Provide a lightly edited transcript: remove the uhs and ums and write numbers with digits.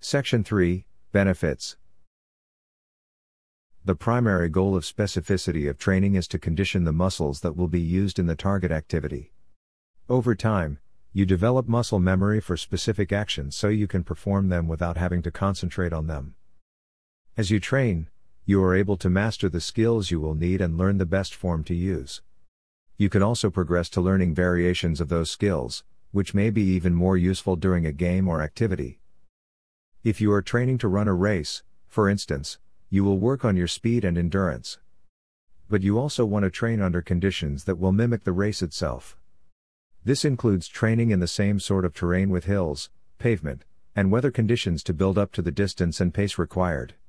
Section 3, Benefits. The primary goal of specificity of training is to condition the muscles that will be used in the target activity. Over time, you develop muscle memory for specific actions so you can perform them without having to concentrate on them. As you train, you are able to master the skills you will need and learn the best form to use. You can also progress to learning variations of those skills, which may be even more useful during a game or activity. If you are training to run a race, for instance, you will work on your speed and endurance. But you also want to train under conditions that will mimic the race itself. This includes training in the same sort of terrain with hills, pavement, and weather conditions to build up to the distance and pace required.